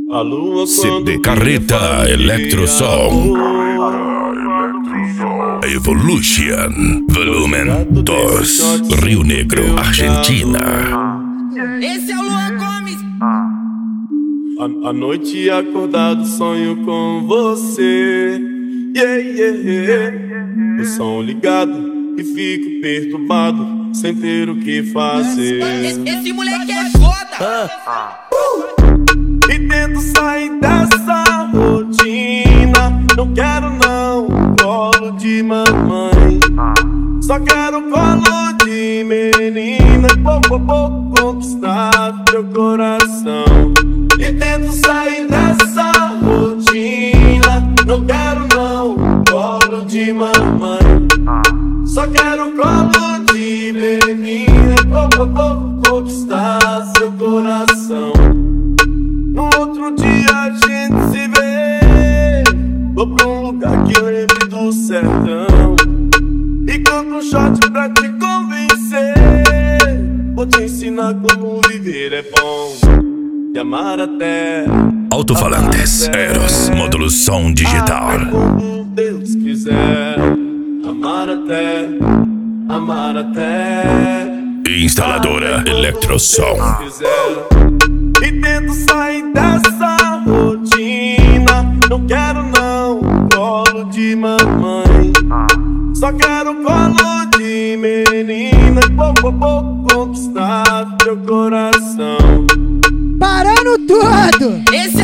A lua CD Carreta Electrosom Evolution Volumen 2 Rio Negro, Argentina. Esse é o Luan Gomes. À noite acordado sonho com você. Yeah, yeah, yeah. O som ligado e fico perturbado sem ter o que fazer. Esse moleque é foda. E tento sair dessa rotina. Não quero não colo de mamãe. Só quero colo de menina. Pouco a pouco conquistar teu coração. E tento sair dessa rotina. Não quero não colo de mamãe. Só quero colo de menina. Pouco a pouco conquistar seu coração. No outro dia a gente se vê. Vou pra um lugar que lembre do sertão e compro um shot pra te convencer. Vou te ensinar como viver é bom e amar até Alto-falantes, Eros, módulo som digital. como Deus quiser. Amar até, amar até. Instaladora Electrosom. E tento sair dessa rotina. Não quero não colo de mamãe. Só quero colo de menina. Pouco a pouco conquistar teu coração. Parando tudo! Esse